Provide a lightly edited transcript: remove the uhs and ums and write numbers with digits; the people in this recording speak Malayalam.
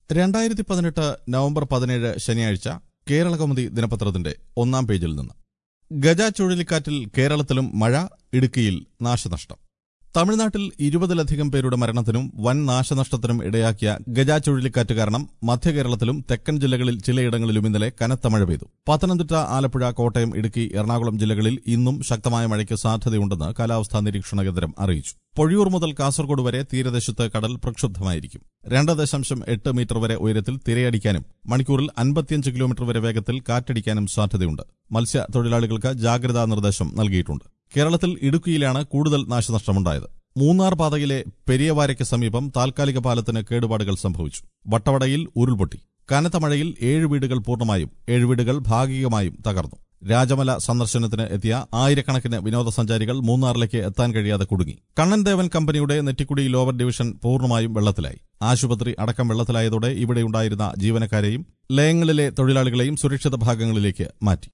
2018 നവംബർ 17 ശനിയാഴ്ച കേരളകൗമുദി ദിനപത്രത്തിന്റെ ഒന്നാം പേജിൽ നിന്ന്. ഗജ ചുഴലിക്കാറ്റിൽ കേരളത്തിലും മഴ, ഇടുക്കിയിൽ നാശനഷ്ടം. തമിഴ്നാട്ടിൽ 20-ലധികം പേരുടെ മരണത്തിനും വൻ നാശനഷ്ടത്തിനും ഇടയാക്കിയ ഗജ ചുഴലിക്കാറ്റ് കാരണം മധ്യകേരളത്തിലും തെക്കൻ ജില്ലകളിൽ ചിലയിടങ്ങളിലും ഇന്നലെ കനത്ത മഴ പെയ്തു. പത്തനംതിട്ട, ആലപ്പുഴ, കോട്ടയം, ഇടുക്കി, എറണാകുളം ജില്ലകളിൽ ഇന്നും ശക്തമായ മഴയ്ക്ക് സാധ്യതയുണ്ടെന്ന് കാലാവസ്ഥാ നിരീക്ഷണ കേന്ദ്രം അറിയിച്ചു. പൊഴിയൂർ മുതൽ കാസർഗോഡ് വരെ തീരദേശത്ത് കടൽ പ്രക്ഷുബ്ധമായിരിക്കും. 2.8 മീറ്റർ വരെ ഉയരത്തിൽ തിരയടിക്കാനും മണിക്കൂറിൽ 55 കിലോമീറ്റർ വരെ വേഗത്തിൽ കാറ്റടിക്കാനും സാധ്യതയുണ്ട്. മത്സ്യത്തൊഴിലാളികൾക്ക് ജാഗ്രതാ നിർദ്ദേശം നൽകിയിട്ടുണ്ട്. കേരളത്തിൽ ഇടുക്കിയിലാണ് കൂടുതൽ നാശനഷ്ടമുണ്ടായത്. മൂന്നാർ പാതയിലെ പെരിയവാരയ്ക്ക് സമീപം താൽക്കാലിക പാലത്തിന് കേടുപാടുകൾ സംഭവിച്ചു. വട്ടവടയിൽ ഉരുൾപൊട്ടി. കനത്ത മഴയിൽ 7 വീടുകൾ പൂർണ്ണമായും 7 വീടുകൾ ഭാഗികമായും തകർന്നു. രാജമല സന്ദർശനത്തിന് എത്തിയ ആയിരക്കണക്കിന് വിനോദസഞ്ചാരികൾ മൂന്നാറിലേക്ക് എത്താൻ കഴിയാതെ കുടുങ്ങി. കണ്ണൻദേവൻ കമ്പനിയുടെ നെറ്റിക്കുടി ലോവർ ഡിവിഷൻ പൂർണ്ണമായും വെള്ളത്തിലായി. ആശുപത്രി അടക്കം വെള്ളത്തിലായതോടെ ഇവിടെയുണ്ടായിരുന്ന ജീവനക്കാരെയും ലയങ്ങളിലെ തൊഴിലാളികളെയും സുരക്ഷിത ഭാഗങ്ങളിലേക്ക് മാറ്റി.